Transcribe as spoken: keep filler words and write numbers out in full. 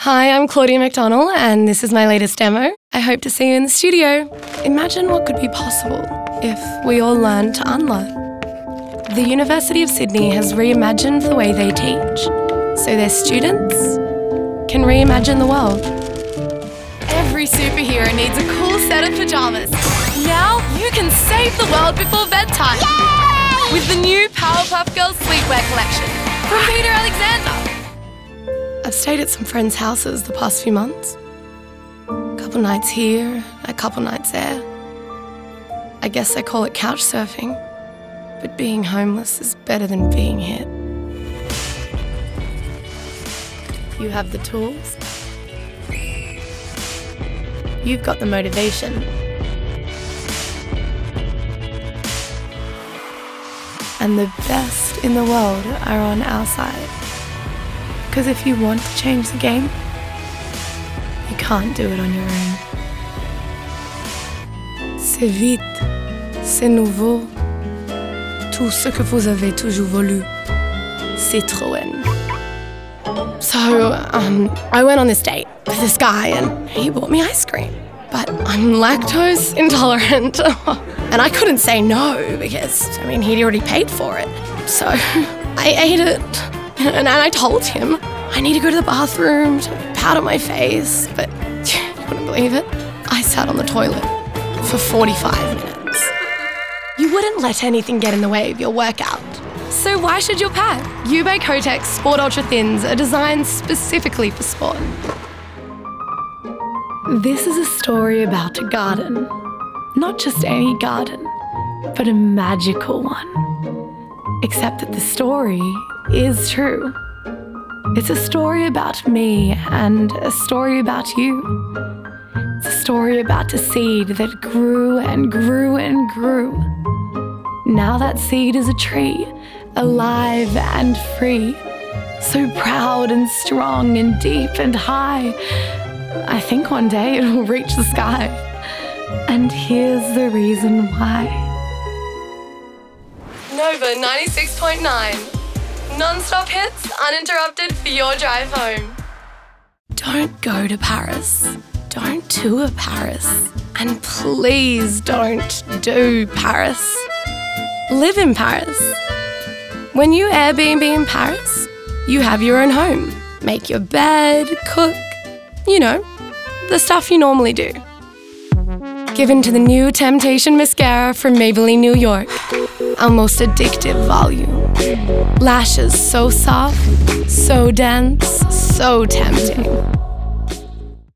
Hi, I'm Claudia McDonald, and this is my latest demo. I hope to see you in the studio. Imagine what could be possible if we all learned to unlearn. The University of Sydney has reimagined the way they teach, so their students can reimagine the world. Every superhero needs a cool set of pajamas. Now you can save the world before bedtime. Yay! With the new Powerpuff Girls sleepwear collection from Peter Alexander. I've stayed at some friends' houses the past few months. A couple nights here, a couple nights there. I guess they call it couch surfing, but being homeless is better than being hit. You have the tools. You've got the motivation. And the best in the world are on our side. Because if you want to change the game, you can't do it on your own. C'est vite, c'est nouveau, tout ce que vous avez toujours voulu, Citroën. So, um, I went on this date with this guy and he bought me ice cream. But I'm lactose intolerant and I couldn't say no because, I mean, he'd already paid for it. So I ate it. And I told him I need to go to the bathroom to powder my face, but you wouldn't believe it. I sat on the toilet for forty-five minutes. You wouldn't let anything get in the way of your workout. So why should your pad? You by Kotex Sport Ultra Thins are designed specifically for sport. This is a story about a garden. Not just any garden, but a magical one. Except that the story is true. It's a story about me and a story about you. It's a story about a seed that grew and grew and grew. Now that seed is a tree, alive and free. So proud and strong and deep and high. I think one day it will reach the sky. And here's the reason why. Nova ninety-six point nine. Non-stop hits, uninterrupted for your drive home. Don't go to Paris. Don't tour Paris. And please don't do Paris. Live in Paris. When you Airbnb in Paris, you have your own home. Make your bed, cook, you know, the stuff you normally do. Give in to the new Temptation Mascara from Maybelline New York. Our most addictive volume. Lashes so soft, so dense, so tempting.